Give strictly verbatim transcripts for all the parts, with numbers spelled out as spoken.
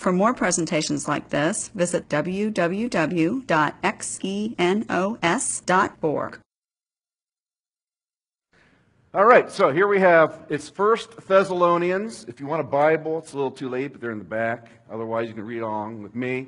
For more presentations like this, visit w w w dot xenos dot org. All right, so here we have, it's First Thessalonians. If you want a Bible, it's a little too late, but they're in the back. Otherwise, you can read along with me.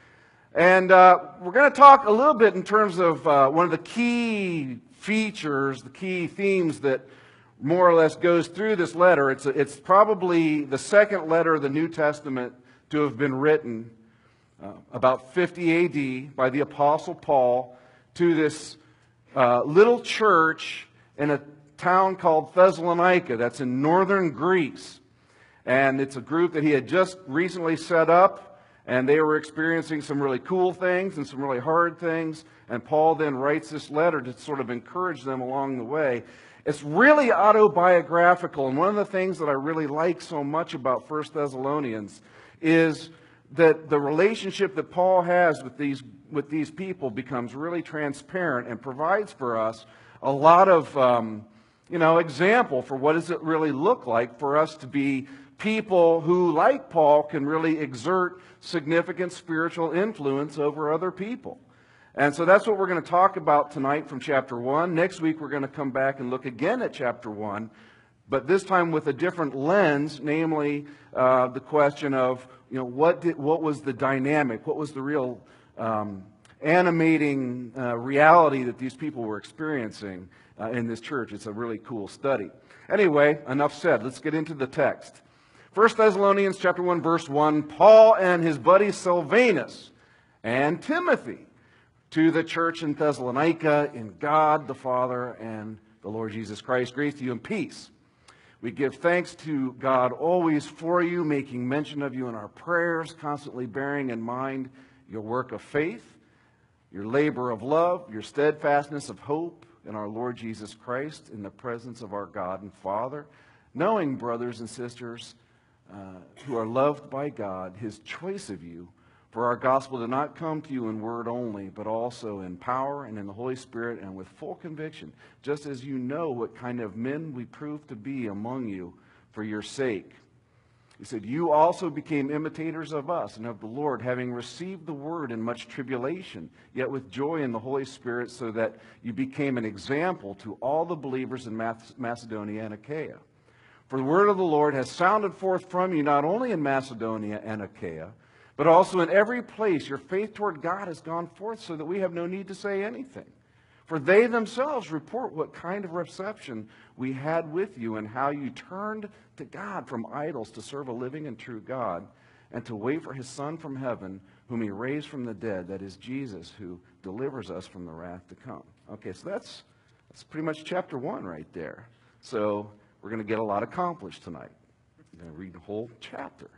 And uh, we're going to talk a little bit in terms of uh, one of the key features, the key themes that more or less goes through this letter. It's, a, it's probably the second letter of the New Testament to have been written uh, about fifty A D by the Apostle Paul to this uh, little church in a town called Thessalonica that's in northern Greece. And it's a group that he had just recently set up, and they were experiencing some really cool things and some really hard things. And Paul then writes this letter to sort of encourage them along the way. It's really autobiographical, and one of the things that I really like so much about First Thessalonians is that the relationship that Paul has with these with these people becomes really transparent and provides for us a lot of um, you know example for what does it really look like for us to be people who, like Paul, can really exert significant spiritual influence over other people. And so that's what we're going to talk about tonight from chapter one. Next week we're going to come back and look again at chapter one, but this time with a different lens, namely uh, the question of, you know, what did, what was the dynamic, what was the real um, animating uh, reality that these people were experiencing uh, in this church. It's a really cool study. Anyway, enough said. Let's get into the text. First Thessalonians chapter one, verse one, Paul and his buddy Silvanus and Timothy to the church in Thessalonica, in God the Father and the Lord Jesus Christ. Grace to you and peace. We give thanks to God always for you, making mention of you in our prayers, constantly bearing in mind your work of faith, your labor of love, your steadfastness of hope in our Lord Jesus Christ, in the presence of our God and Father, knowing, brothers and sisters, uh, who are loved by God, his choice of you, for our gospel did not come to you in word only, but also in power and in the Holy Spirit and with full conviction, just as you know what kind of men we prove to be among you for your sake. He said, you also became imitators of us and of the Lord, having received the word in much tribulation, yet with joy in the Holy Spirit, so that you became an example to all the believers in Macedonia and Achaia. For the word of the Lord has sounded forth from you, not only in Macedonia and Achaia, but also in every place your faith toward God has gone forth, so that we have no need to say anything. For they themselves report what kind of reception we had with you, and how you turned to God from idols to serve a living and true God, and to wait for his Son from heaven, whom he raised from the dead, that is Jesus, who delivers us from the wrath to come. Okay, so that's, that's pretty much chapter one right there. So we're going to get a lot accomplished tonight. I'm going to read the whole chapter.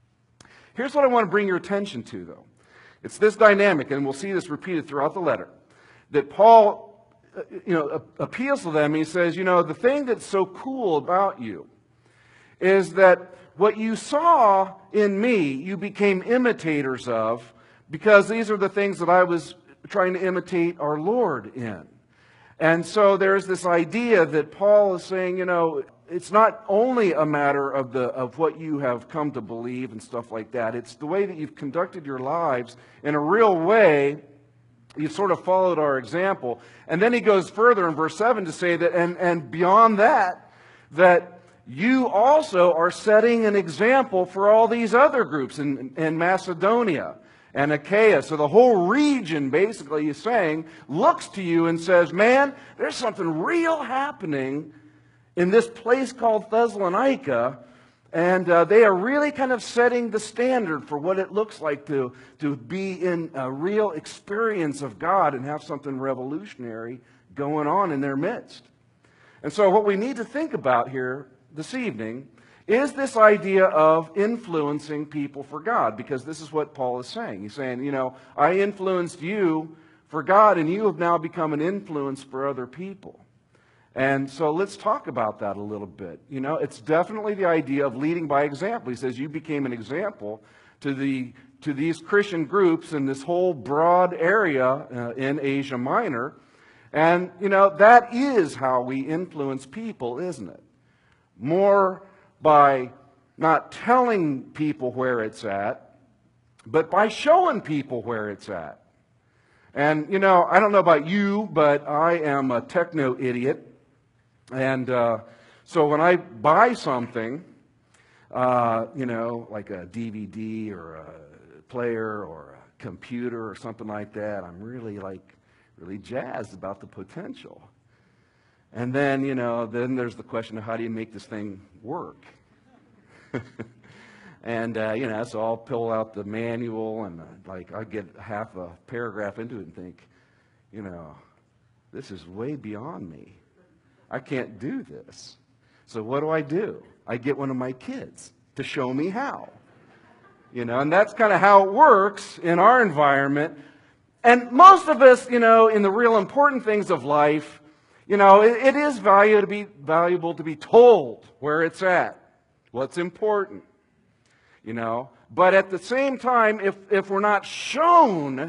Here's what I want to bring your attention to, though. It's this dynamic, and we'll see this repeated throughout the letter, that Paul, you know, appeals to them. He says, you know, the thing that's so cool about you is that what you saw in me, you became imitators of, because these are the things that I was trying to imitate our Lord in. And so there's this idea that Paul is saying, you know, it's not only a matter of the of what you have come to believe and stuff like that. It's the way that you've conducted your lives in a real way. You've sort of followed our example. And then he goes further in verse seven to say that, and, and beyond that, that you also are setting an example for all these other groups in, in Macedonia and Achaia. So the whole region, basically, he's saying, looks to you and says, man, there's something real happening in this place called Thessalonica, and uh, they are really kind of setting the standard for what it looks like to, to be in a real experience of God and have something revolutionary going on in their midst. And so what we need to think about here this evening is this idea of influencing people for God, because this is what Paul is saying. He's saying, you know, I influenced you for God, and you have now become an influence for other people. And so let's talk about that a little bit. You know, it's definitely the idea of leading by example. He says you became an example to the to these Christian groups in this whole broad area uh, in Asia Minor. And, you know, that is how we influence people, isn't it? More by not telling people where it's at, but by showing people where it's at. And, you know, I don't know about you, but I am a techno idiot. And uh, so when I buy something, uh, you know, like a D V D or a player or a computer or something like that, I'm really, like, really jazzed about the potential. And then, you know, then there's the question of how do you make this thing work? And, uh, you know, so I'll pull out the manual and, uh, like, I get half a paragraph into it and think, you know, this is way beyond me. I can't do this. So what do I do? I get one of my kids to show me how. You know, and that's kind of how it works in our environment. And most of us, you know, in the real important things of life, you know, it, it is value to be, valuable to be told where it's at, what's important. You know, but at the same time, if, if we're not shown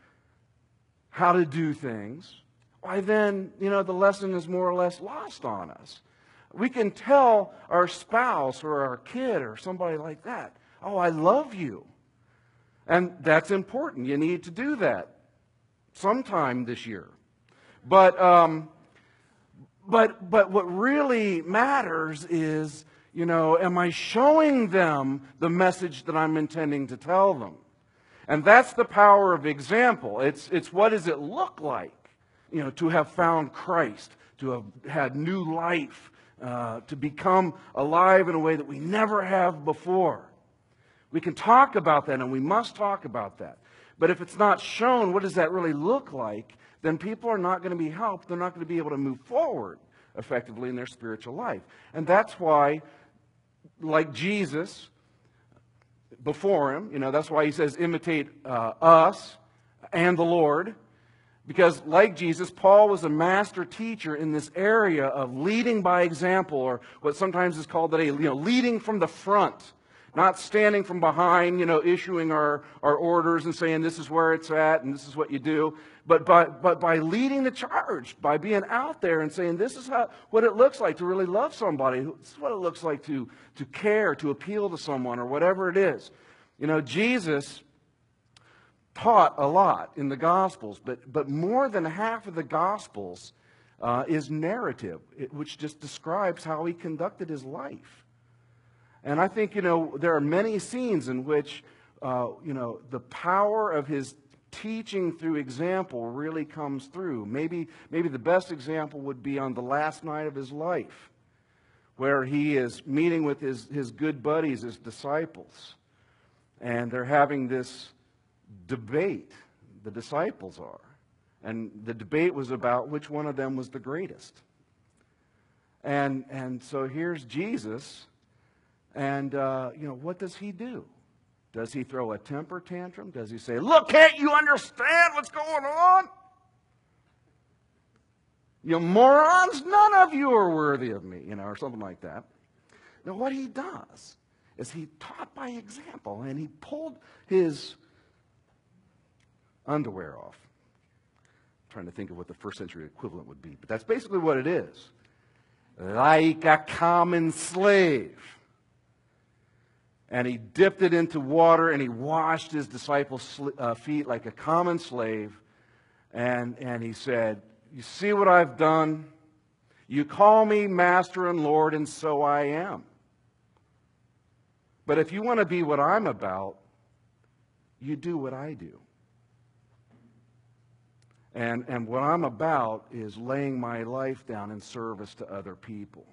how to do things, why then, you know, the lesson is more or less lost on us. We can tell our spouse or our kid or somebody like that, oh, I love you. And that's important. You need to do that sometime this year. But, um, but, but what really matters is, you know, am I showing them the message that I'm intending to tell them? And that's the power of example. It's, it's what does it look like, you know, to have found Christ, to have had new life, uh, to become alive in a way that we never have before. We can talk about that, and we must talk about that. But if it's not shown, what does that really look like, then people are not going to be helped. They're not going to be able to move forward effectively in their spiritual life. And that's why, like Jesus before him, you know, that's why he says imitate uh, us and the Lord. Because like Jesus, Paul was a master teacher in this area of leading by example, or what sometimes is called today, you know, leading from the front. Not standing from behind, you know, issuing our, our orders and saying this is where it's at and this is what you do. But by, but by leading the charge, by being out there and saying this is how, what it looks like to really love somebody. This is what it looks like to, to care, to appeal to someone or whatever it is. You know, Jesus taught a lot in the Gospels, but, but more than half of the Gospels uh, is narrative, it, which just describes how he conducted his life. And I think, you know, there are many scenes in which, uh, you know, the power of his teaching through example really comes through. Maybe, maybe the best example would be on the last night of his life, where he is meeting with his, his good buddies, his disciples. And they're having this debate, the disciples are. And the debate was about which one of them was the greatest. And, and so here's Jesus. And, uh, you know, what does he do? Does he throw a temper tantrum? Does he say, look, can't you understand what's going on? You morons, none of you are worthy of me, you know, or something like that. Now, what he does is he taught by example, and he pulled his underwear off. I'm trying to think of what the first century equivalent would be, but that's basically what it is. Like a common slave. And he dipped it into water, and he washed his disciples' uh, feet like a common slave. And, and he said, you see what I've done? You call me Master and Lord, and so I am. But if you want to be what I'm about, you do what I do. And, and what I'm about is laying my life down in service to other people.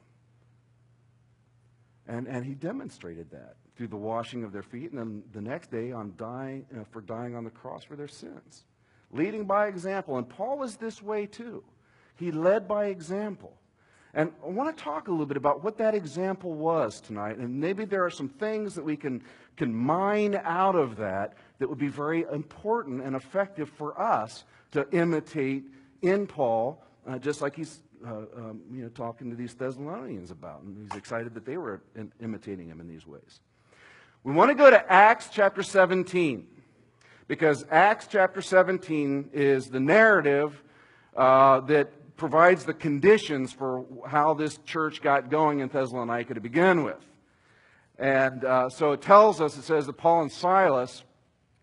And, and he demonstrated that through the washing of their feet, and then the next day on dying, you know, for dying on the cross for their sins. Leading by example. And Paul was this way too. He led by example. And I want to talk a little bit about what that example was tonight. And maybe there are some things that we can, can mine out of that that would be very important and effective for us to imitate in Paul, uh, just like he's uh, um, you know, talking to these Thessalonians about. And he's excited that they were in, imitating him in these ways. We want to go to Acts chapter seventeen, because Acts chapter seventeen is the narrative uh, that provides the conditions for how this church got going in Thessalonica to begin with. And uh, so it tells us, it says that Paul and Silas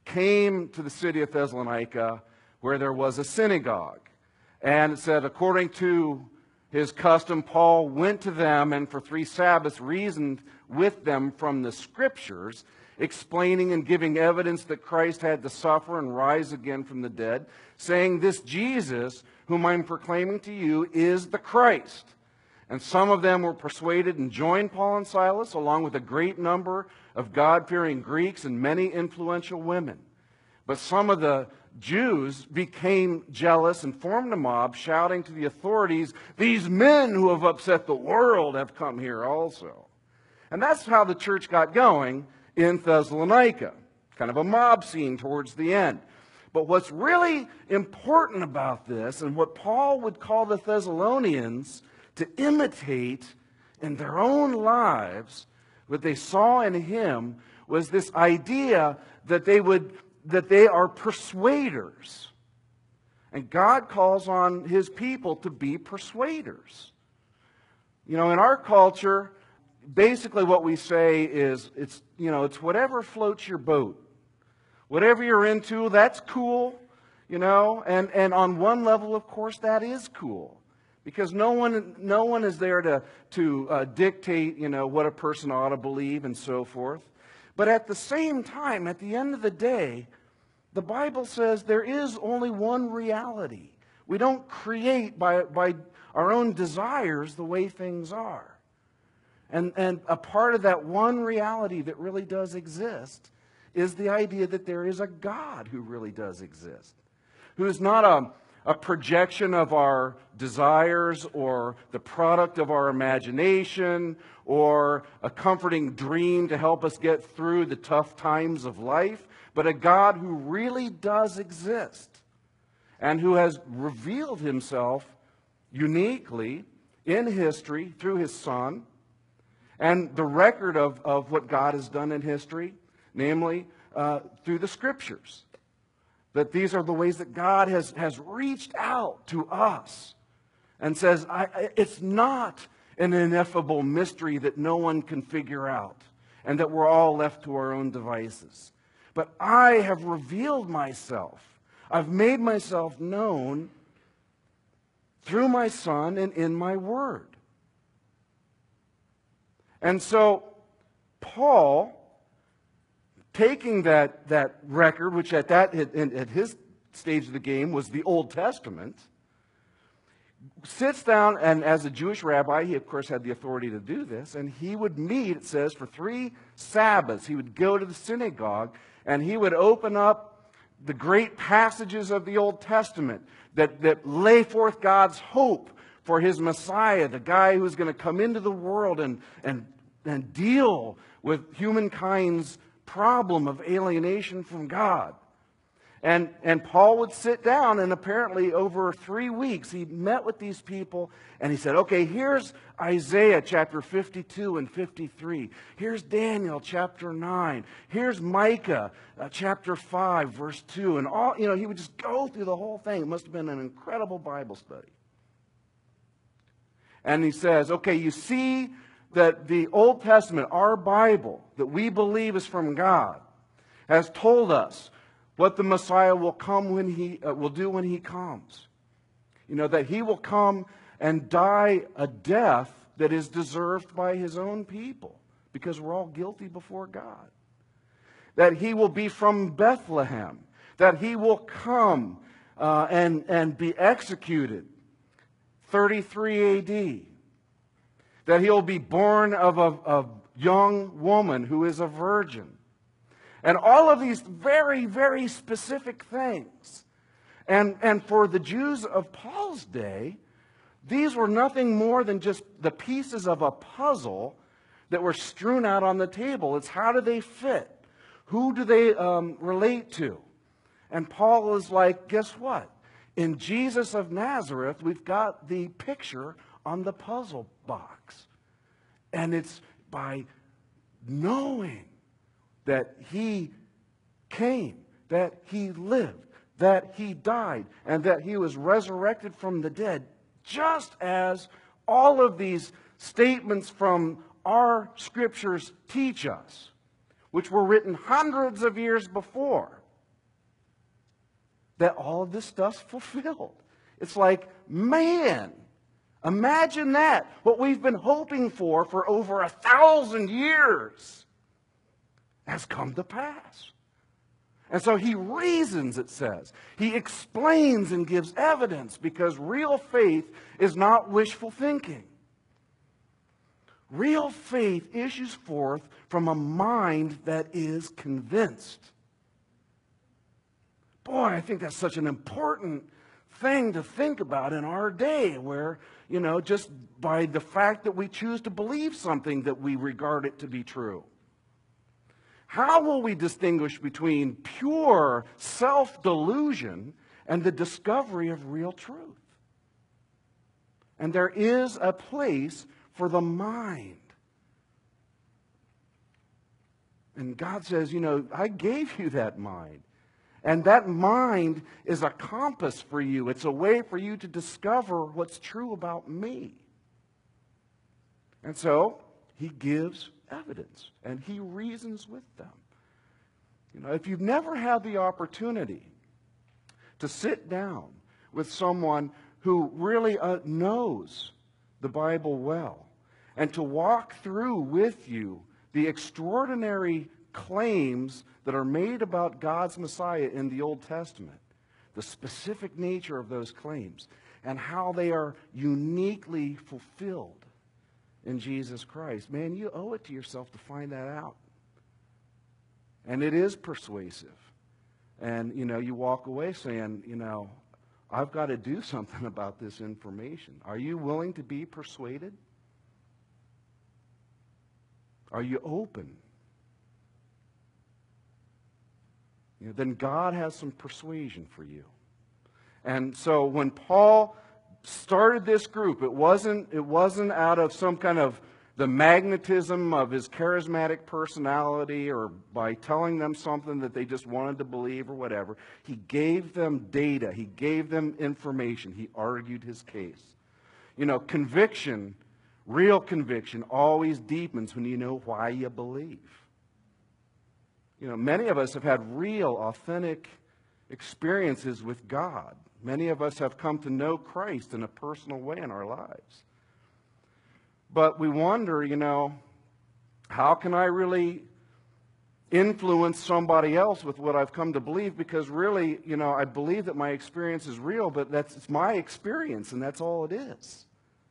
came to the city of Thessalonica where there was a synagogue. And it said, according to his custom, Paul went to them and for three Sabbaths reasoned with them from the Scriptures, explaining and giving evidence that Christ had to suffer and rise again from the dead, saying, this Jesus, whom I'm proclaiming to you, is the Christ. And some of them were persuaded and joined Paul and Silas, along with a great number of God-fearing Greeks and many influential women. But some of the Jews became jealous and formed a mob, shouting to the authorities, these men who have upset the world have come here also. And that's how the church got going in Thessalonica. Kind of a mob scene towards the end. But what's really important about this, and what Paul would call the Thessalonians to imitate in their own lives, what they saw in him, was this idea that they would that they are persuaders. And God calls on his people to be persuaders. You know, in our culture, basically what we say is, it's, you know, it's whatever floats your boat. Whatever you're into, that's cool, you know. And, and on one level, of course, that is cool. Because no one, no one is there to, to uh, dictate, you know, what a person ought to believe and so forth. But at the same time, at the end of the day, the Bible says there is only one reality. We don't create by, by our own desires the way things are. And, and a part of that one reality that really does exist is the idea that there is a God who really does exist. Who is not a, a projection of our desires or the product of our imagination or a comforting dream to help us get through the tough times of life, but a God who really does exist and who has revealed himself uniquely in history through his Son and the record of, of what God has done in history, namely uh, through the Scriptures. That these are the ways that God has, has reached out to us and says, I, it's not an ineffable mystery that no one can figure out and that we're all left to our own devices. But I have revealed myself. I've made myself known through my Son and in my Word. And so, Paul, taking that, that record, which at, that, at, at his stage of the game was the Old Testament, sits down, and as a Jewish rabbi, he of course had the authority to do this, and he would meet, it says, for three Sabbaths. He would go to the synagogue, and he would open up the great passages of the Old Testament that, that lay forth God's hope for his Messiah, the guy who is going to come into the world and, and, and deal with humankind's problem of alienation from God. And, and Paul would sit down, and apparently over three weeks he met with these people, and he said, okay, here's Isaiah chapter fifty-two and fifty-three. Here's Daniel chapter nine. Here's Micah uh, chapter five, verse two. And all, you know, he would just go through the whole thing. It must have been an incredible Bible study. And he says, okay, you see that the Old Testament, our Bible, that we believe is from God, has told us what the Messiah will come when he uh, will do when he comes. You know, that he will come and die a death that is deserved by his own people, because we're all guilty before God. That he will be from Bethlehem. That he will come uh, and, and be executed thirty-three A D. That he'll be born of a, a young woman who is a virgin. And all of these very, very specific things. And, and for the Jews of Paul's day, these were nothing more than just the pieces of a puzzle that were strewn out on the table. It's how do they fit? Who do they um, relate to? And Paul is like, guess what? In Jesus of Nazareth, we've got the picture on the puzzle box. And it's by knowing that he came, that he lived, that he died, and that he was resurrected from the dead, just as all of these statements from our scriptures teach us, which were written hundreds of years before. that all of this stuff's fulfilled. It's like, man, imagine that. What we've been hoping for for over a thousand years has come to pass. And so he reasons, it says. He explains and gives evidence, because real faith is not wishful thinking. Real faith issues forth from a mind that is convinced. Boy, I think that's such an important thing to think about in our day, where, you know, just by the fact that we choose to believe something, that we regard it to be true. How will we distinguish between pure self-delusion and the discovery of real truth? And there is a place for the mind. And God says, you know, I gave you that mind. And that mind is a compass for you. It's a way for you to discover what's true about me. And so he gives evidence, and he reasons with them. You know, if you've never had the opportunity to sit down with someone who really uh, knows the Bible well, and to walk through with you the extraordinary claims that are made about God's Messiah in the Old Testament, the specific nature of those claims, and how they are uniquely fulfilled in Jesus Christ, man, you owe it to yourself to find that out. And it is persuasive. And, you know, you walk away saying, you know, I've got to do something about this information. Are you willing to be persuaded? Are you open? You know, then God has some persuasion for you. And so when Paul started this group, it wasn't, it wasn't out of some kind of the magnetism of his charismatic personality, or by telling them something that they just wanted to believe or whatever. He gave them data. He gave them information. He argued his case. You know, conviction, real conviction, always deepens when you know why you believe. You know, many of us have had real, authentic experiences with God. Many of us have come to know Christ in a personal way in our lives. But we wonder, you know, how can I really influence somebody else with what I've come to believe? Because really, you know, I believe that my experience is real, but that's it's my experience, and that's all it is.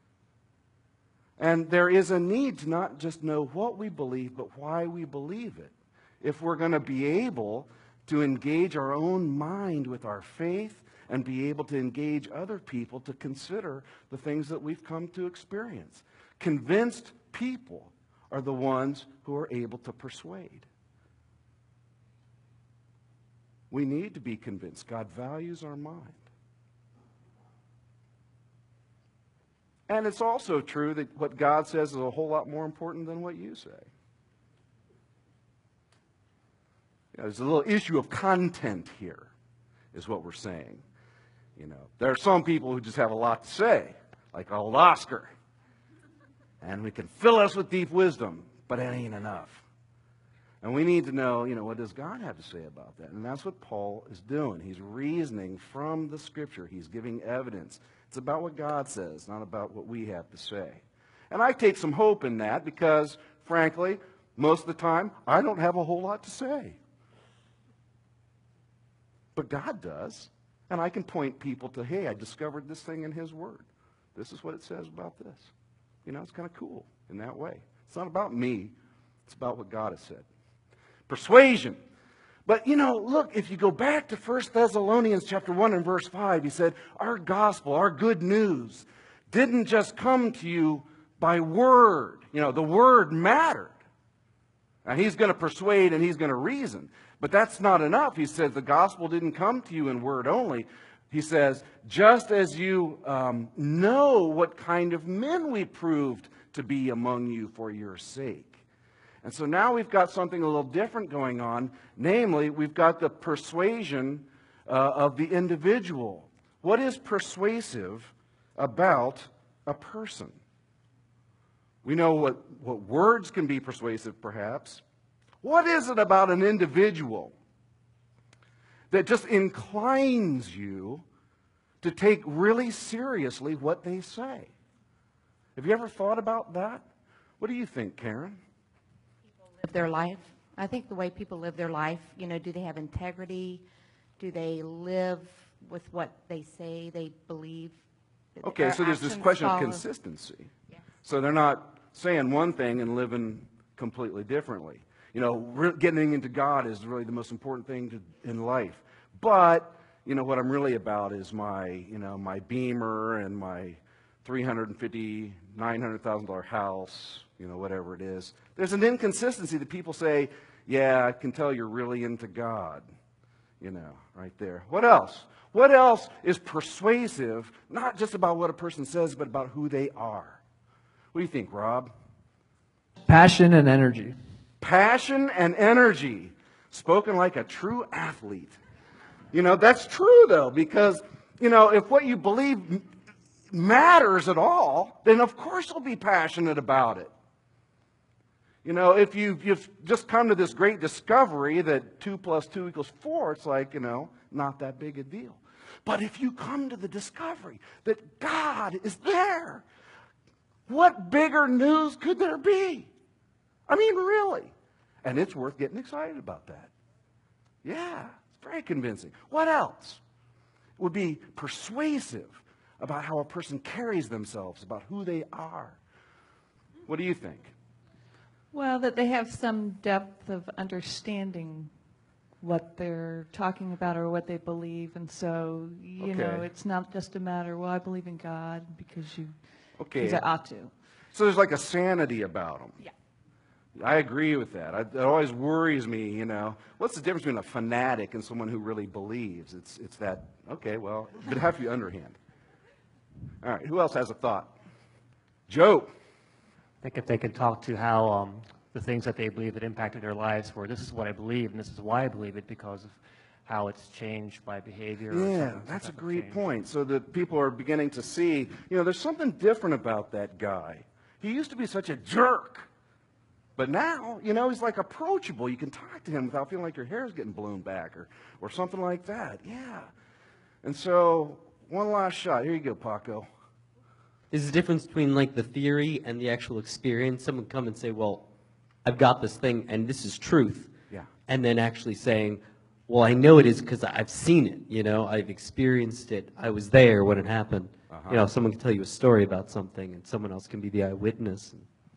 And there is a need to not just know what we believe, but why we believe it, if we're going to be able to engage our own mind with our faith and be able to engage other people to consider the things that we've come to experience. Convinced people are the ones who are able to persuade. We need to be convinced. God values our mind. And it's also true that what God says is a whole lot more important than what you say. You know, there's a little issue of content here, is what we're saying. You know, there are some people who just have a lot to say, like old Oscar. And we can fill us with deep wisdom, but it ain't enough. And we need to know, you know, what does God have to say about that? And that's what Paul is doing. He's reasoning from the Scripture. He's giving evidence. It's about what God says, not about what we have to say. And I take some hope in that because, frankly, most of the time, I don't have a whole lot to say. But God does. And I can point people to, hey, I discovered this thing in His Word. This is what it says about this. You know, it's kind of cool in that way. It's not about me. It's about what God has said. Persuasion. But, you know, look, if you go back to First Thessalonians chapter one and verse five, he said, our gospel, our good news, didn't just come to you by word. You know, the word mattered. And he's going to persuade and he's going to reason. But that's not enough. He says the gospel didn't come to you in word only. He says, just as you um, know what kind of men we proved to be among you for your sake. And so now we've got something a little different going on. Namely, we've got the persuasion uh, of the individual. What is persuasive about a person? We know what, what words can be persuasive, perhaps. What is it about an individual that just inclines you to take really seriously what they say. Have you ever thought about that? What do you think, Karen? People live their life. I think the way people live their life, you know, do they have integrity? Do they live with what they say they believe? Okay, Their so there's this actions question of follow? consistency. Yeah. So they're not saying one thing and living completely differently. You know, re- getting into God is really the most important thing to, in life. But, you know, what I'm really about is my, you know, my Beamer and my three hundred fifty thousand dollars, nine hundred thousand dollars house, you know, whatever it is. There's an inconsistency that people say, yeah, I can tell you're really into God. You know, right there. What else? What else is persuasive, not just about what a person says, but about who they are? What do you think, Rob? Passion and energy. Passion and energy, spoken like a true athlete. You know, that's true, though, because, you know, if what you believe m- matters at all, then of course you'll be passionate about it. You know, if you've, you've just come to this great discovery that two plus two equals four, it's like, you know, not that big a deal. But if you come to the discovery that God is there, what bigger news could there be? I mean, really. And it's worth getting excited about that. Yeah, it's very convincing. What else would be persuasive about how a person carries themselves, about who they are? What do you think? Well, that they have some depth of understanding what they're talking about or what they believe, and so, you know, Okay. it's not just a matter, well, I believe in God because you, Okay. because I ought to. So there's like a sanity about them. Yeah. I agree with that. I, it always worries me, you know. What's the difference between a fanatic and someone who really believes? It's it's that, okay, well, but it has to be underhand. All right, who else has a thought? Joe. I think if they could talk to how um, the things that they believe that impacted their lives were, this is what I believe, and this is why I believe it, because of how it's changed by behavior. Or Yeah, some- some that's a type of great change. point. So that people are beginning to see, you know, there's something different about that guy. He used to be such a jerk. But now, you know, he's like approachable. You can talk to him without feeling like your hair's getting blown back or, or something like that. Yeah. And so, one last shot. Here you go, Paco. There's a difference between like the theory and the actual experience. Someone come and say, well, I've got this thing and this is truth. Yeah. And then actually saying, well, I know it is because I've seen it, you know, I've experienced it. I was there when it happened. Uh-huh. You know, someone can tell you a story about something and someone else can be the eyewitness.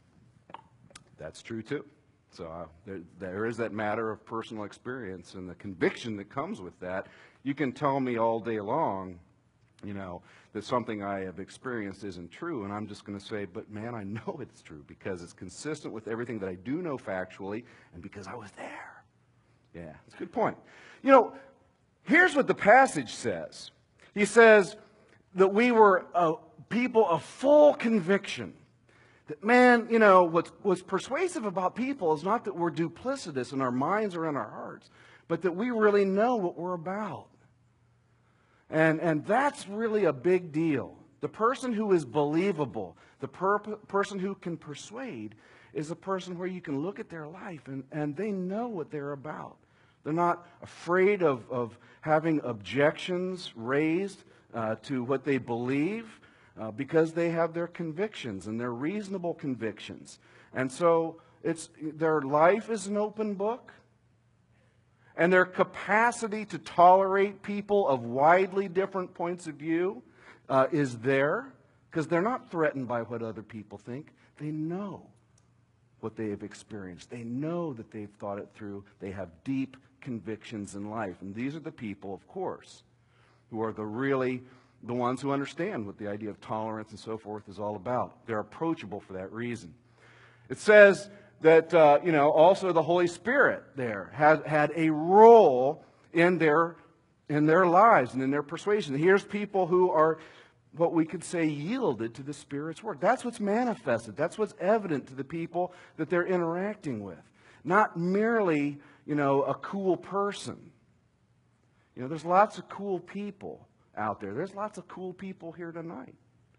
That's true, too. So uh, there, there is that matter of personal experience and the conviction that comes with that. You can tell me all day long, you know, that something I have experienced isn't true, and I'm just going to say, but man, I know it's true because it's consistent with everything that I do know factually and because I was there. Yeah, it's a good point. You know, here's what the passage says. He says that we were a people of full conviction. That, man, you know, what's, what's persuasive about people is not that we're duplicitous in our minds or in our hearts, but that we really know what we're about. And, and that's really a big deal. The person who is believable, the per- person who can persuade, is a person where you can look at their life and, and they know what they're about. They're not afraid of, of having objections raised uh, to what they believe uh, because they have their convictions and their reasonable convictions. And so it's their life is an open book. And their capacity to tolerate people of widely different points of view uh, is there because they're not threatened by what other people think. They know what they have experienced. They know that they've thought it through. They have deep convictions in life. And these are the people, of course, who are the really the ones who understand what the idea of tolerance and so forth is all about. They're approachable for that reason. It says that, uh, you know, also the Holy Spirit there had, had a role in their, in their lives and in their persuasion. Here's people who are what we could say yielded to the Spirit's work. That's what's manifested. That's what's evident to the people that they're interacting with. Not merely, you know, a cool person. You know, there's lots of cool people out there. There's lots of cool people here tonight.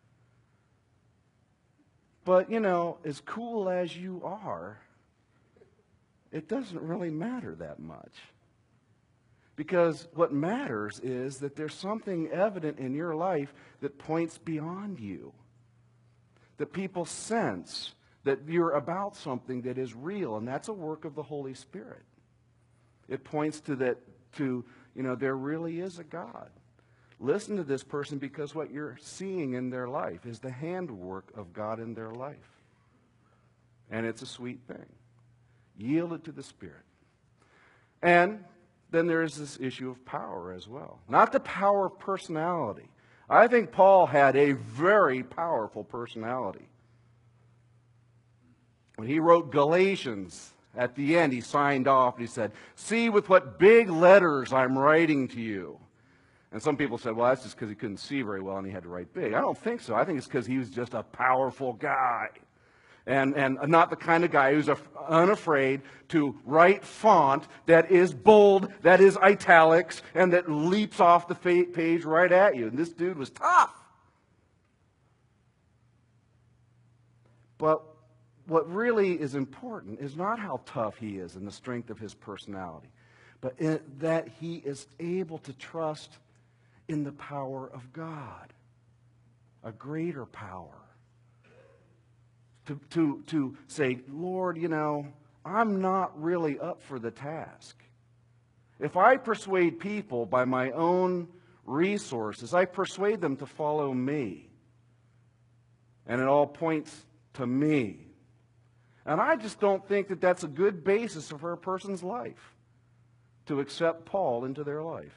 But, you know, as cool as you are, it doesn't really matter that much. Because what matters is that there's something evident in your life that points beyond you. That people sense that you're about something that is real, and that's a work of the Holy Spirit. It points to that, to, you know, there really is a God. Listen to this person, because what you're seeing in their life is the handwork of God in their life. And it's a sweet thing. Yield it to the Spirit. And then there is this issue of power as well. Not the power of personality. I think Paul had a very powerful personality. When he wrote Galatians, at the end he signed off and he said, "See with what big letters I'm writing to you." And some people said, well, that's just because he couldn't see very well and he had to write big. I don't think so. I think it's because he was just a powerful guy. And, and not the kind of guy who's af- unafraid to write font that is bold, that is italics, and that leaps off the fa- page right at you. And this dude was tough. But what really is important is not how tough he is and the strength of his personality, but in, that he is able to trust in the power of God, a greater power. To, to, to say, Lord, you know, I'm not really up for the task. If I persuade people by my own resources, I persuade them to follow me. And it all points to me. And I just don't think that that's a good basis for a person's life, to accept Paul into their life.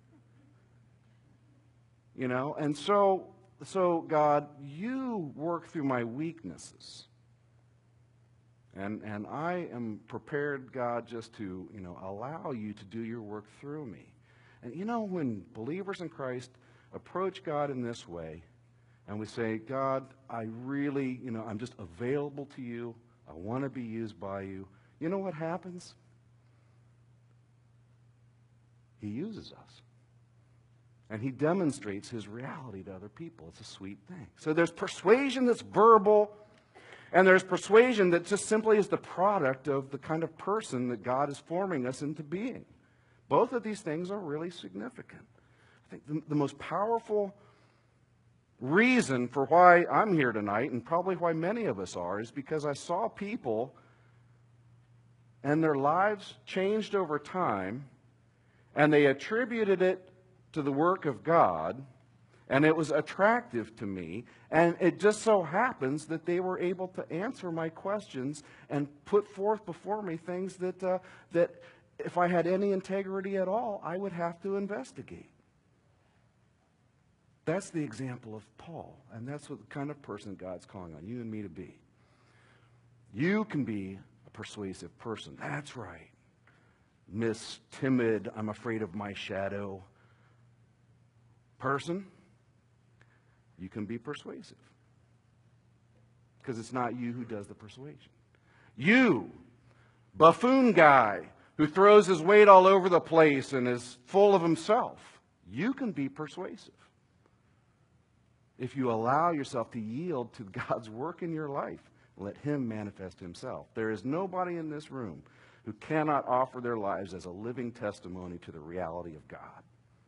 You know, and so... So, God, you work through my weaknesses. And, and I am prepared, God, just to, you know, allow you to do your work through me. And, you know, when believers in Christ approach God in this way, and we say, God, I really, you know, I'm just available to you. I want to be used by you. You know what happens? He uses us. And he demonstrates his reality to other people. It's a sweet thing. So there's persuasion that's verbal, and there's persuasion that just simply is the product of the kind of person that God is forming us into being. Both of these things are really significant. I think the, the most powerful reason for why I'm here tonight, and probably why many of us are, is because I saw people and their lives changed over time, and they attributed it to the work of God, and it was attractive to me, and it just so happens that they were able to answer my questions and put forth before me things that, uh, that if I had any integrity at all, I would have to investigate. That's the example of Paul, and that's what the kind of person God's calling on you and me to be. You can be a persuasive person. That's right. Miss Timid, I'm afraid of my shadow person, you can be persuasive. Because it's not you who does the persuasion. You, buffoon guy who throws his weight all over the place and is full of himself, you can be persuasive. If you allow yourself to yield to God's work in your life, let him manifest himself. There is nobody in this room who cannot offer their lives as a living testimony to the reality of God.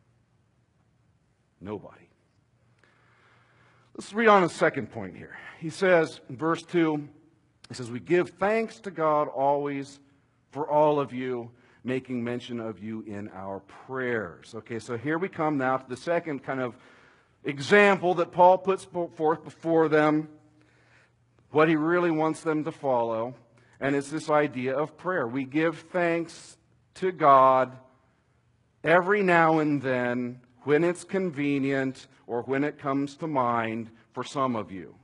Nobody. Let's read on a second point here. He says in verse two, he says, we give thanks to God always for all of you, making mention of you in our prayers. Okay, so here we come now to the second kind of example that Paul puts forth before them, what he really wants them to follow, and it's this idea of prayer. We give thanks to God every now and then, when it's convenient or when it comes to mind for some of you.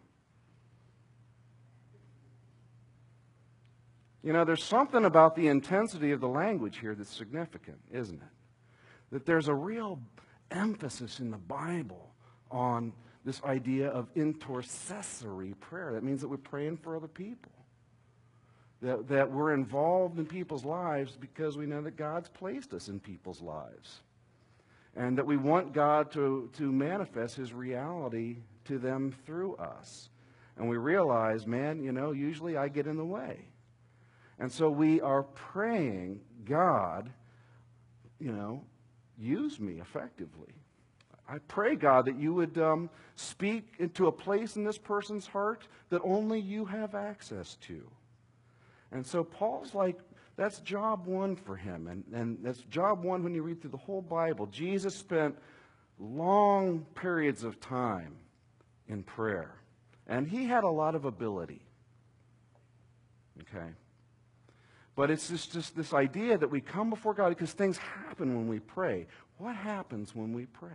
You know, there's something about the intensity of the language here that's significant, isn't it? That there's a real emphasis in the Bible on this idea of intercessory prayer. That means that we're praying for other people. That, that we're involved in people's lives because we know that God's placed us in people's lives. And that we want God to, to manifest his reality to them through us. And we realize, man, you know, usually I get in the way. And so we are praying, God, you know, use me effectively. I pray, God, that you would um, speak into a place in this person's heart that only you have access to. And so Paul's like, that's job one for him. And, and that's job one when you read through the whole Bible. Jesus spent long periods of time in prayer. And he had a lot of ability. Okay? But it's just, just this idea that we come before God because things happen when we pray. What happens when we pray?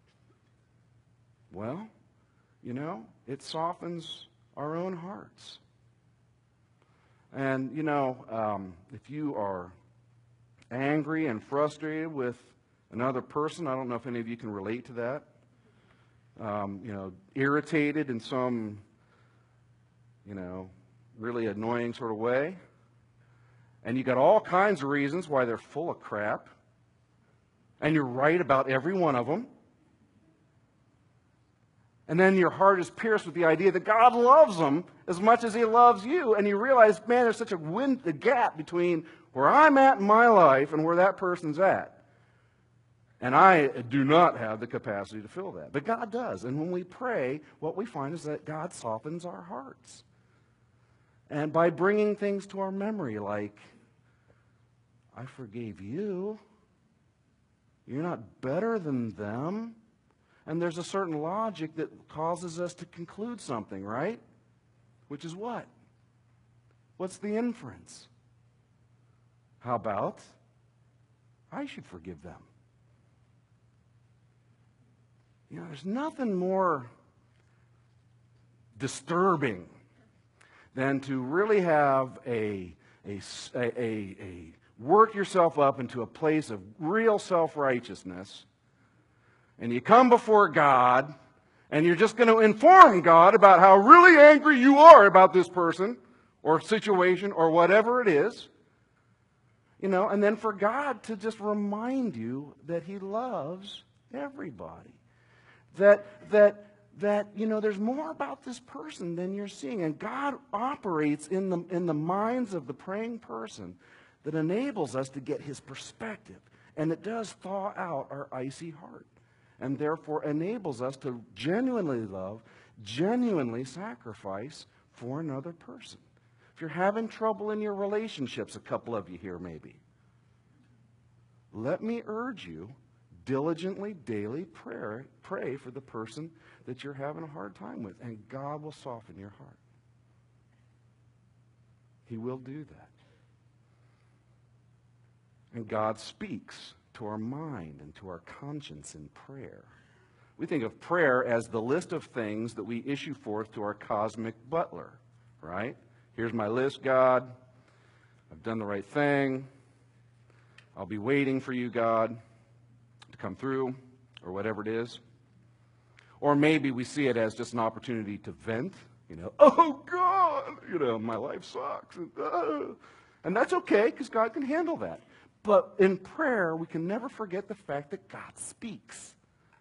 Well, you know, it softens our own hearts. And, you know, um, if you are angry and frustrated with another person, I don't know if any of you can relate to that. Um, you know, irritated in some, you know, really annoying sort of way. And you got all kinds of reasons why they're full of crap. And you're right about every one of them. And then your heart is pierced with the idea that God loves them as much as he loves you. And you realize, man, there's such a, wind, a gap between where I'm at in my life and where that person's at. And I do not have the capacity to fill that. But God does. And when we pray, what we find is that God softens our hearts. And by bringing things to our memory like, I forgave you. You're not better than them. And there's a certain logic that causes us to conclude something, right? Which is what? What's the inference? How about, I should forgive them? You know, there's nothing more disturbing than to really have a, a, a, a work yourself up into a place of real self-righteousness, and you come before God, and you're just going to inform God about how really angry you are about this person, or situation, or whatever it is, you know, and then for God to just remind you that he loves everybody. That, that, that, you know, there's more about this person than you're seeing. And God operates in the, in the minds of the praying person that enables us to get his perspective. And it does thaw out our icy heart. And therefore enables us to genuinely love, genuinely sacrifice for another person. If you're having trouble in your relationships, a couple of you here maybe, let me urge you, diligently, daily prayer, pray for the person that you're having a hard time with, and God will soften your heart. He will do that. And God speaks to our mind and to our conscience in prayer. We think of prayer as the list of things that we issue forth to our cosmic butler, right? Here's my list, God. I've done the right thing. I'll be waiting for you, God, to come through, or whatever it is. Or maybe we see it as just an opportunity to vent, you know, oh God, you know, my life sucks. And, uh, and that's okay, because God can handle that. But in prayer, we can never forget the fact that God speaks.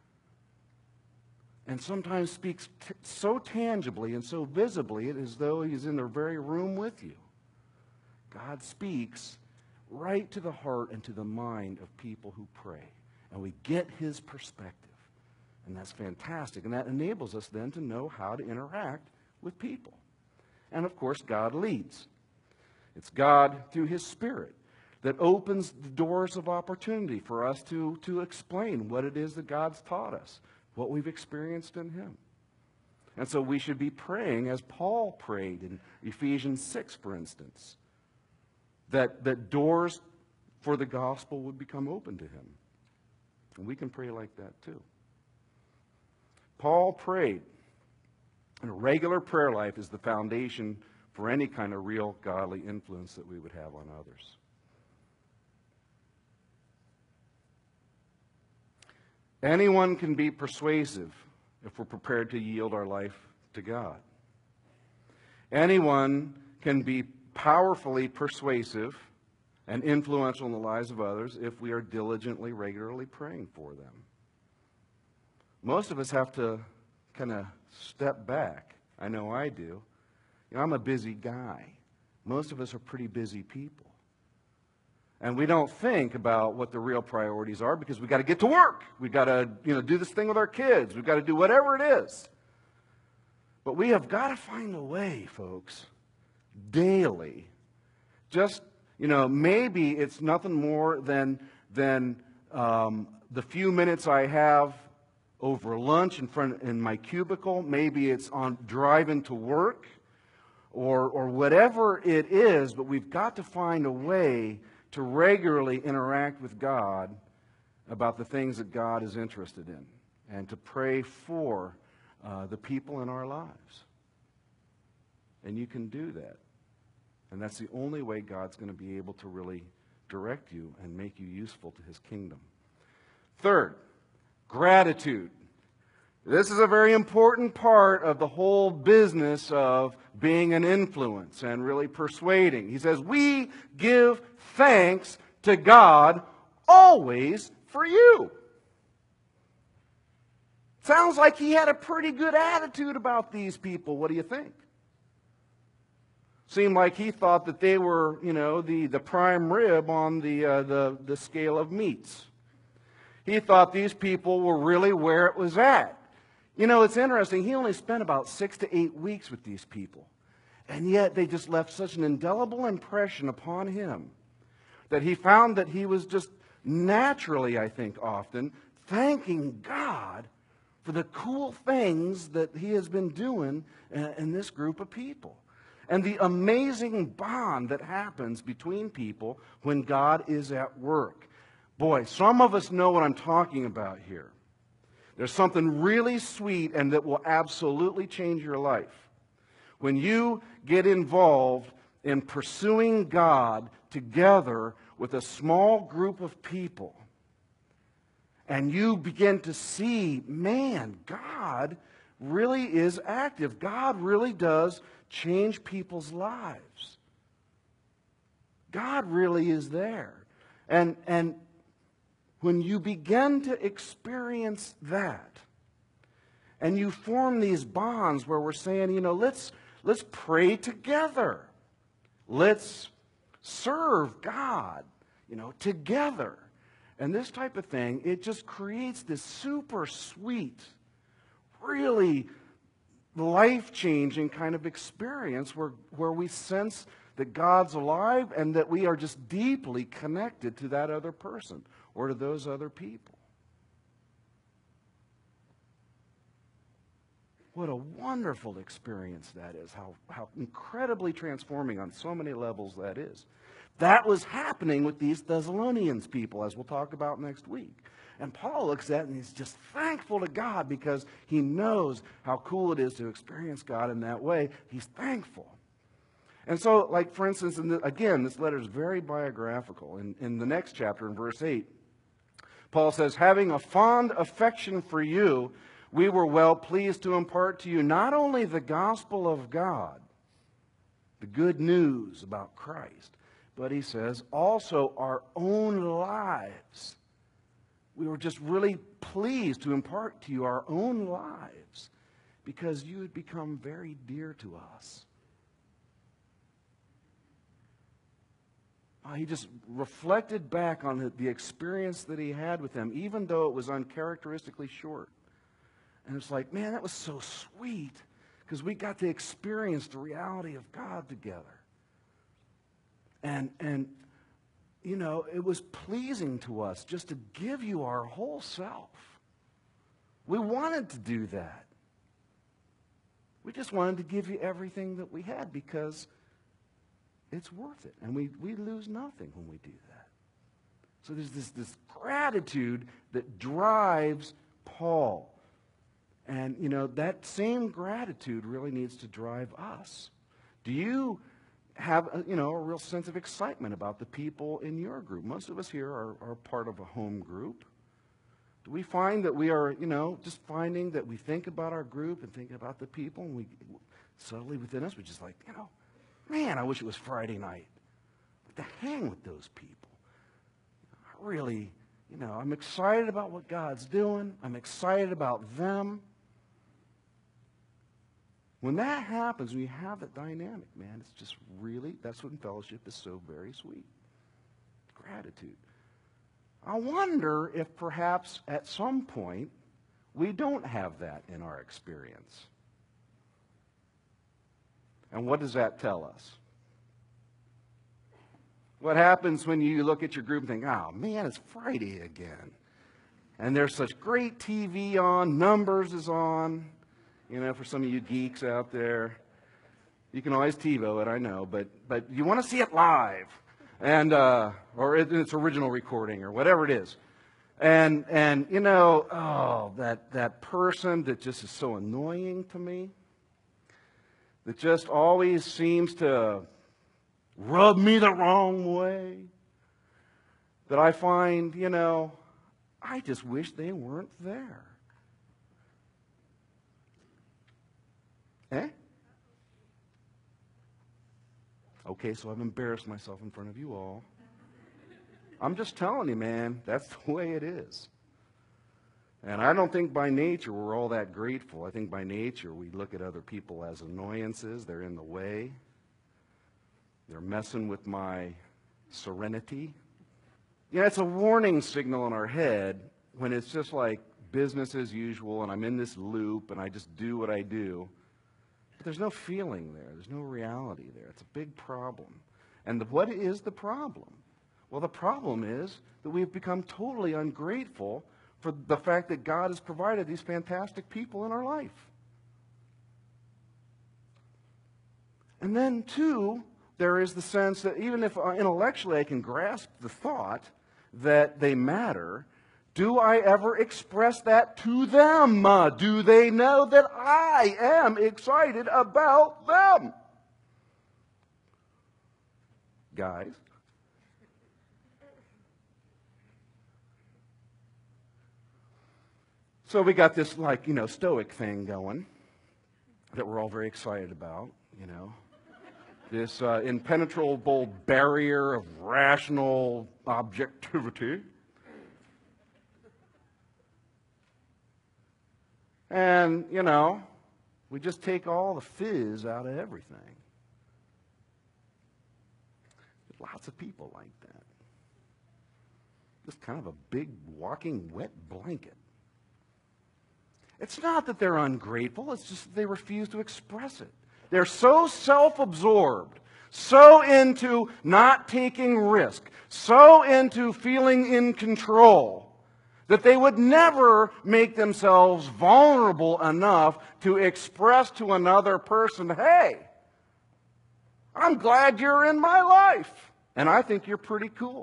And sometimes speaks t- so tangibly and so visibly, it is as though he's in the very room with you. God speaks right to the heart and to the mind of people who pray. And we get his perspective. And that's fantastic. And that enables us then to know how to interact with people. And of course, God leads. It's God through his Spirit that opens the doors of opportunity for us to, to explain what it is that God's taught us, what we've experienced in him. And so we should be praying as Paul prayed in Ephesians six, for instance, that, that doors for the gospel would become open to him. And we can pray like that too. Paul prayed. And a regular prayer life is the foundation for any kind of real godly influence that we would have on others. Anyone can be persuasive if we're prepared to yield our life to God. Anyone can be powerfully persuasive and influential in the lives of others if we are diligently, regularly praying for them. Most of us have to kind of step back. I know I do. You know, I'm a busy guy. Most of us are pretty busy people. And we don't think about what the real priorities are because we got to get to work. We got to, you know, do this thing with our kids. We've got to do whatever it is. But we have got to find a way, folks, daily. Just, you know, maybe it's nothing more than, than um, the few minutes I have over lunch in front in my cubicle. Maybe it's on driving to work or, or whatever it is. But we've got to find a way to regularly interact with God about the things that God is interested in and to pray for uh, the people in our lives. And you can do that. And that's the only way God's going to be able to really direct you and make you useful to His kingdom. Third, gratitude. This is a very important part of the whole business of being an influence and really persuading. He says, we give thanks to God always for you. Sounds like he had a pretty good attitude about these people. What do you think? Seemed like he thought that they were, you know, the, the prime rib on the, uh, the, the scale of meats. He thought these people were really where it was at. You know, it's interesting. He only spent about six to eight weeks with these people. And yet they just left such an indelible impression upon him that he found that he was just naturally, I think, often thanking God for the cool things that he has been doing in this group of people. And the amazing bond that happens between people when God is at work. Boy, some of us know what I'm talking about here. There's something really sweet and that will absolutely change your life. When you get involved in pursuing God together with a small group of people, and you begin to see, man, God really is active. God really does change people's lives. God really is there. And, and when you begin to experience that, and you form these bonds where we're saying, you know, let's, let's pray together. Let's serve God, you know, together. And this type of thing, it just creates this super sweet, really life-changing kind of experience where, where we sense that God's alive and that we are just deeply connected to that other person or to those other people. What a wonderful experience that is. How, how incredibly transforming on so many levels that is. That was happening with these Thessalonians people, as we'll talk about next week. And Paul looks at it and he's just thankful to God because he knows how cool it is to experience God in that way. He's thankful. And so, like, for instance, in the, again, this letter is very biographical. In, in the next chapter, in verse eight, Paul says, having a fond affection for you, we were well pleased to impart to you not only the gospel of God, the good news about Christ, but he says also our own lives. We were just really pleased to impart to you our own lives because you had become very dear to us. Uh, he just reflected back on the, the experience that he had with them, even though it was uncharacteristically short. And it's like, man, that was so sweet because we got to experience the reality of God together. And, and you know, it was pleasing to us just to give you our whole self. We wanted to do that. We just wanted to give you everything that we had because it's worth it. And we, we lose nothing when we do that. So there's this, this gratitude that drives Paul. And, you know, that same gratitude really needs to drive us. Do you have, a, you know, a real sense of excitement about the people in your group? Most of us here are, are part of a home group. Do we find that we are, you know, just finding that we think about our group and think about the people, and we subtly within us, we're just like, you know, man, I wish it was Friday night. But to hang with those people. I really, you know, I'm excited about what God's doing. I'm excited about them. When that happens, when you have that dynamic, man, it's just really, that's when fellowship is so very sweet. gratitude. I wonder if perhaps at some point we don't have that in our experience. And what does that tell us? What happens when you look at your group and think, oh man, it's Friday again. And there's such great T V on, Numbers is on, you know, for some of you geeks out there. You can always TiVo it, I know, but but you want to see it live, and uh, or in its original recording or whatever it is. And and you know, oh, that that person that just is so annoying to me, that just always seems to rub me the wrong way, that I find, you know, I just wish they weren't there. Eh? Okay, so I've embarrassed myself in front of you all. I'm just telling you, man, that's the way it is. And I don't think by nature we're all that grateful. I think by nature we look at other people as annoyances. They're in the way. They're messing with my serenity. Yeah, it's a warning signal in our head when it's just like business as usual and I'm in this loop and I just do what I do. But there's no feeling there. There's no reality there. It's a big problem. And the, what is the problem? Well, the problem is that we've become totally ungrateful for the fact that God has provided these fantastic people in our life. And then, too, there is the sense that even if uh, intellectually I can grasp the thought that they matter, do I ever express that to them? Uh, do they know that I am excited about them? Guys? So we got this, like, you know, stoic thing going that we're all very excited about, you know. This uh, impenetrable barrier of rational objectivity. And, you know, we just take all the fizz out of everything. There's lots of people like that. Just kind of a big walking wet blanket. It's not that they're ungrateful, it's just that they refuse to express it. They're so self-absorbed, so into not taking risk, so into feeling in control, that they would never make themselves vulnerable enough to express to another person, hey, I'm glad you're in my life, and I think you're pretty cool.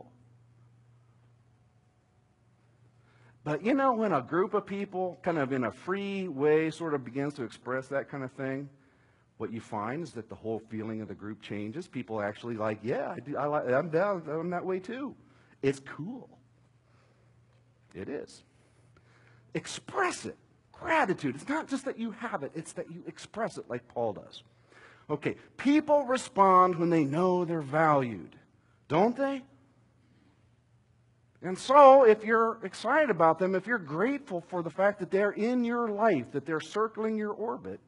But you know, when a group of people kind of in a free way sort of begins to express that kind of thing, what you find is that the whole feeling of the group changes. People actually like, yeah, I do, I like, I'm down, I'm that way too. It's cool. It is. Express it. Gratitude. It's not just that you have it, it's that you express it like Paul does. Okay, people respond when they know they're valued, don't they? And so, if you're excited about them, if you're grateful for the fact that they're in your life, that they're circling your orbit,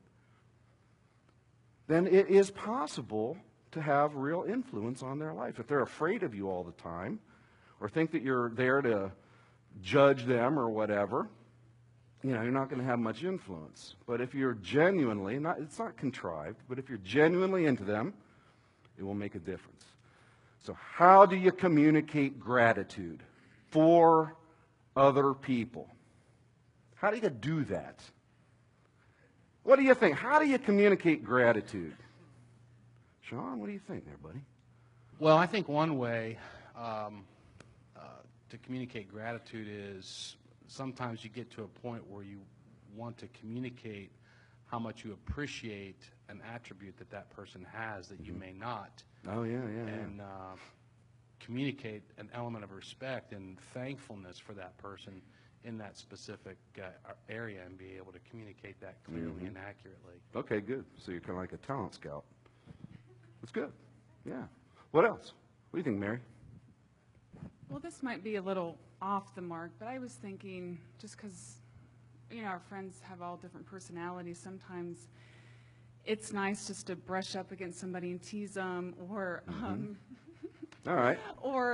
then it is possible to have real influence on their life. If they're afraid of you all the time, or think that you're there to judge them or whatever, you know, you're not going to have much influence. But if you're genuinely, not, it's not contrived, but if you're genuinely into them, it will make a difference. So how do you communicate gratitude for other people? How do you do that? What do you think? How do you communicate gratitude? Sean, what do you think there, buddy? Well, I think one way um, uh, to communicate gratitude is sometimes you get to a point where you want to communicate how much you appreciate an attribute that that person has that you may not. Oh, yeah, yeah, yeah. And uh, communicate an element of respect and thankfulness for that person in that specific uh, area and be able to communicate that clearly mm-hmm. and accurately. Okay, good. So you're kind of like a talent scout. That's good. Yeah. What else? What do you think, Mary? Well, this might be a little off the mark, but I was thinking, just because, you know, our friends have all different personalities, sometimes it's nice just to brush up against somebody and tease them, or, mm-hmm. um, all right. or,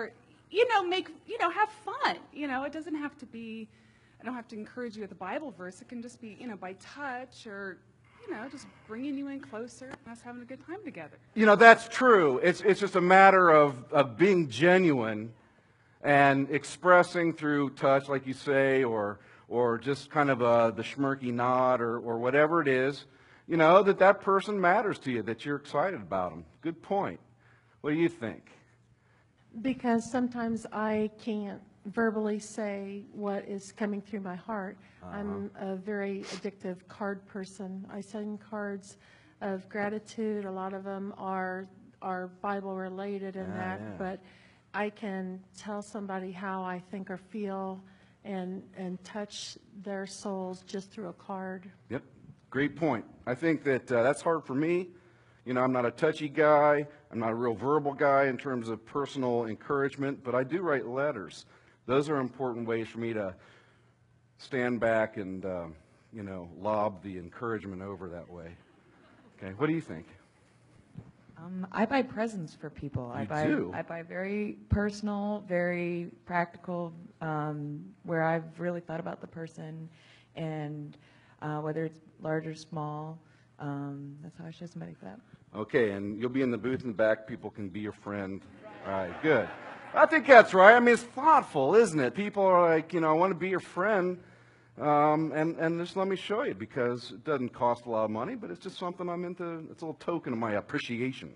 you know, make, you know, have fun. You know, it doesn't have to be, I don't have to encourage you with a Bible verse. It can just be, you know, by touch or, you know, just bringing you in closer and us having a good time together. You know, that's true. It's, it's just a matter of, of being genuine and expressing through touch, like you say, or or just kind of a, the schmirky nod or, or whatever it is, you know, that that person matters to you, that you're excited about them. Good point. What do you think? Because sometimes I can't verbally say what is coming through my heart. Uh-huh. I'm a very addictive card person. I send cards of gratitude. A lot of them are are Bible related and Ah, that, yeah. but I can tell somebody how I think or feel and and touch their souls just through a card. Yep, great point. I think that uh, that's hard for me. You know, I'm not a touchy guy. I'm not a real verbal guy in terms of personal encouragement, but I do write letters. Those are important ways for me to stand back and, uh, you know, lob the encouragement over that way. Okay, what do you think? Um, I buy presents for people. I You buy do? I buy very personal, very practical, um, where I've really thought about the person, and uh, whether it's large or small. Um, that's how I show somebody that. Okay, and you'll be in the booth in the back. People can be your friend. All right, good. I think that's right. I mean, it's thoughtful, isn't it? People are like, you know, I want to be your friend, um, and, and just let me show you, because it doesn't cost a lot of money, but it's just something I'm into. It's a little token of my appreciation.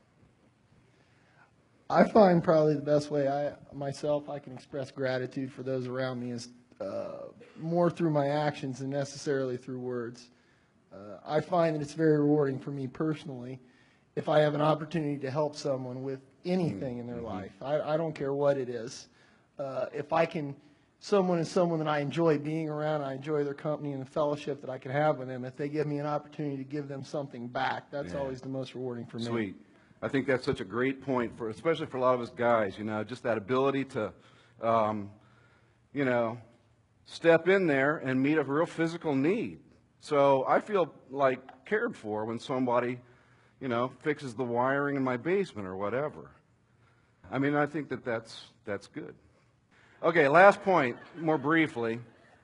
I find probably the best way I myself I can express gratitude for those around me is uh, more through my actions than necessarily through words. Uh, I find that it's very rewarding for me personally if I have an opportunity to help someone with anything in their Mm-hmm. life. I, I don't care what it is. Uh, if I can, someone is someone that I enjoy being around, I enjoy their company and the fellowship that I can have with them. If they give me an opportunity to give them something back, that's Yeah. always the most rewarding for me. Sweet. I think that's such a great point, for, especially for a lot of us guys, you know, just that ability to, um, you know, step in there and meet a real physical need. So I feel like cared for when somebody, you know, fixes the wiring in my basement or whatever. I mean, I think that that's, that's good. Okay, last point, more briefly.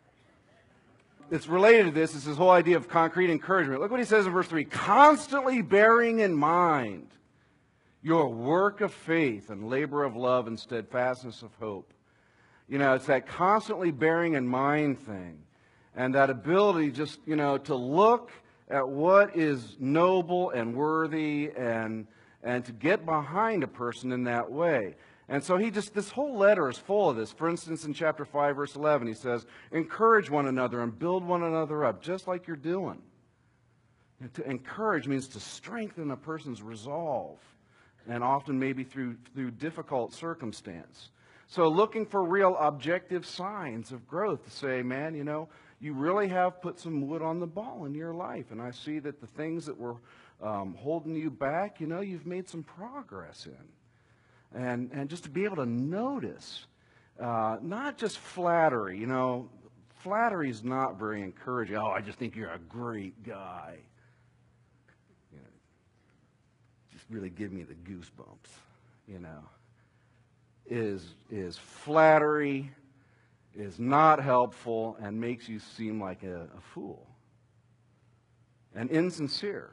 It's related to this. It's this whole idea of concrete encouragement. Look what he says in verse three. Constantly bearing in mind your work of faith and labor of love and steadfastness of hope. You know, it's that constantly bearing in mind thing. And that ability just, you know, to look at what is noble and worthy and and to get behind a person in that way. And so he just, this whole letter is full of this. For instance, in chapter five, verse eleven, he says, encourage one another and build one another up, just like you're doing. And to encourage means to strengthen a person's resolve, and often maybe through, through difficult circumstance. So looking for real objective signs of growth to say, man, you know, you really have put some wood on the ball in your life. And I see that the things that were um, holding you back, you know, you've made some progress in. And, and just to be able to notice, uh, not just flattery, you know, flattery is not very encouraging. Oh, I just think you're a great guy. You know, just really give me the goosebumps, you know. Is, is flattery, is not helpful, and makes you seem like a, a fool and insincere.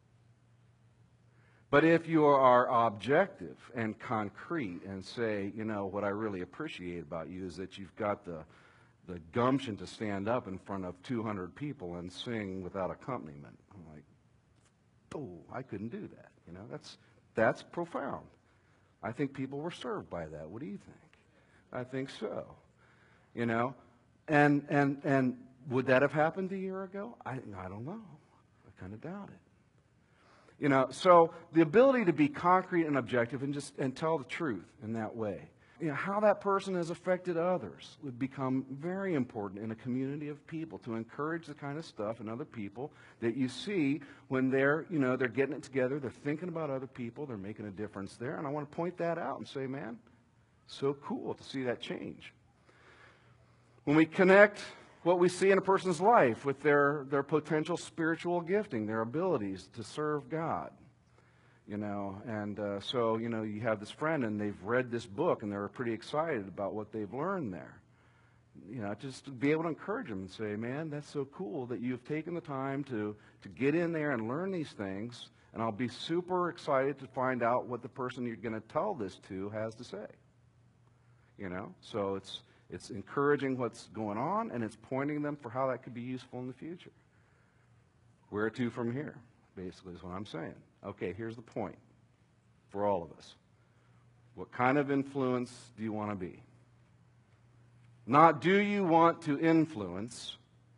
But if you are objective and concrete and say, you know, what I really appreciate about you is that you've got the, the gumption to stand up in front of two hundred people and sing without accompaniment. I'm like, oh, I couldn't do that. You know, that's, that's profound. I think people were served by that. What do you think? I think so. You know, and and and would that have happened a year ago? I I don't know. I kind of doubt it. You know, so the ability to be concrete and objective and just and tell the truth in that way. You know, how that person has affected others would become very important in a community of people, to encourage the kind of stuff in other people that you see when they're, you know, they're getting it together, they're thinking about other people, they're making a difference there. And I want to point that out and say, man, so cool to see that change. When we connect what we see in a person's life with their, their potential spiritual gifting, their abilities to serve God, you know. And uh, so, you know, you have this friend and they've read this book and they're pretty excited about what they've learned there. You know, just to be able to encourage them and say, man, that's so cool that you've taken the time to, to get in there and learn these things, and I'll be super excited to find out what the person you're going to tell this to has to say. You know, so it's, it's encouraging what's going on, and it's pointing them for how that could be useful in the future. Where to from here, basically, is what I'm saying. Okay, here's the point for all of us. What kind of influence do you want to be? Not do you want to influence.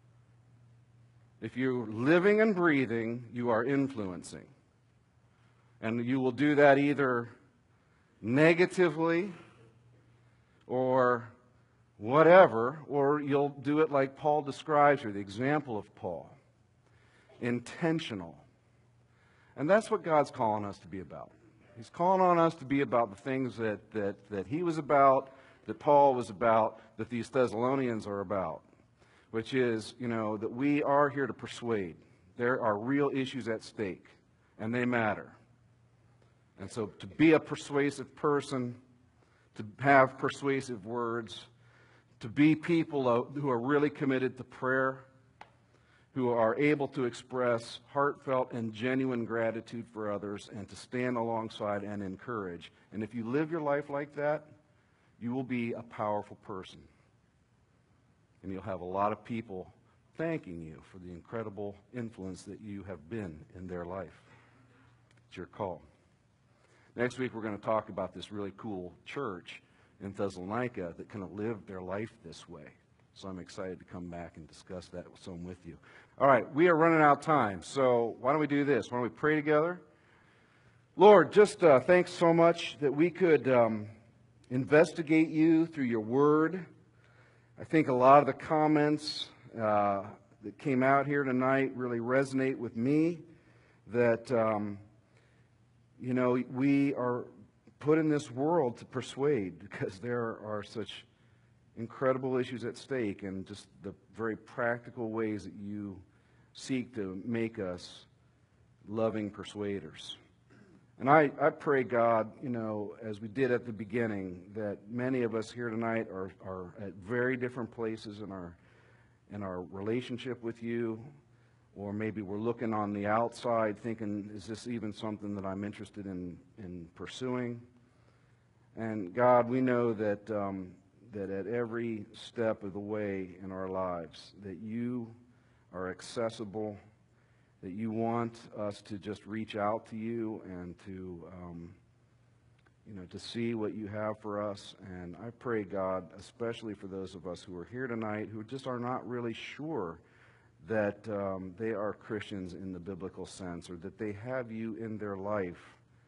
If you're living and breathing, you are influencing. And you will do that either negatively or whatever, or you'll do it like Paul describes here, the example of Paul. Intentional. And that's what God's calling us to be about. He's calling on us to be about the things that, that, that he was about, that Paul was about, that these Thessalonians are about, which is, you know, that we are here to persuade. There are real issues at stake, and they matter. And so to be a persuasive person, to have persuasive words, to be people who are really committed to prayer, who are able to express heartfelt and genuine gratitude for others, and to stand alongside and encourage. And if you live your life like that, you will be a powerful person. And you'll have a lot of people thanking you for the incredible influence that you have been in their life. It's your call. Next week, we're going to talk about this really cool church in Thessalonica that kind of lived their life this way. So I'm excited to come back and discuss that with some with you. All right, we are running out of time. So why don't we do this? Why don't we pray together? Lord, just uh, thanks so much that we could um, investigate you through your word. I think a lot of the comments uh, that came out here tonight really resonate with me. That, um, you know, we are put in this world to persuade because there are such incredible issues at stake, and just the very practical ways that you seek to make us loving persuaders. And I, I pray, God, you know, as we did at the beginning, that many of us here tonight are, are at very different places in our in our relationship with you, or maybe we're looking on the outside thinking, is this even something that I'm interested in, in pursuing? And God, we know that um, that at every step of the way in our lives, that you are accessible, that you want us to just reach out to you and to, um, you know, to see what you have for us. And I pray, God, especially for those of us who are here tonight who just are not really sure that um, they are Christians in the biblical sense, or that they have you in their life,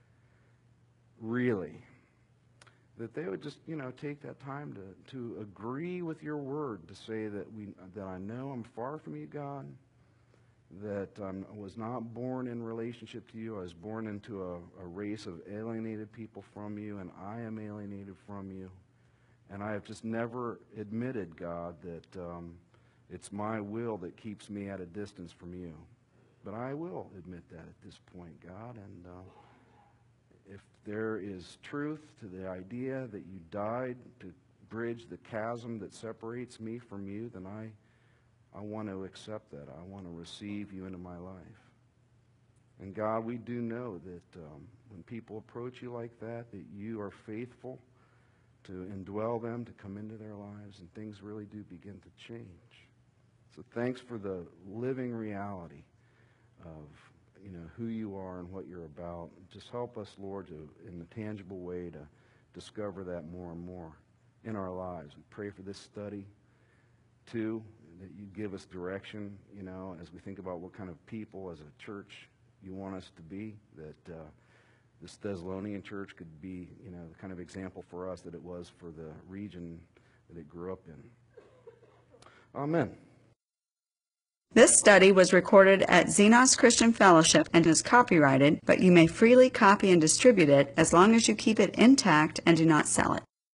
really, that they would just, you know, take that time to, to agree with your word, to say that we that I know I'm far from you, God, that um, I was not born in relationship to you. I was born into a, a race of alienated people from you, and I am alienated from you. And I have just never admitted, God, that um, it's my will that keeps me at a distance from you. But I will admit that at this point, God, and uh, if there is truth to the idea that you died to bridge the chasm that separates me from you, then I I want to accept that. I want to receive you into my life. And God, we do know that um, when people approach you like that, that you are faithful to indwell them, to come into their lives, and things really do begin to change. So thanks for the living reality of, you know, who you are and what you're about. Just help us, Lord, to, in a tangible way, to discover that more and more in our lives. We pray for this study, too, that you give us direction, you know, as we think about what kind of people as a church you want us to be, that uh, this Thessalonian church could be, you know, the kind of example for us that it was for the region that it grew up in. Amen. This study was recorded at Xenos Christian Fellowship and is copyrighted, but you may freely copy and distribute it as long as you keep it intact and do not sell it.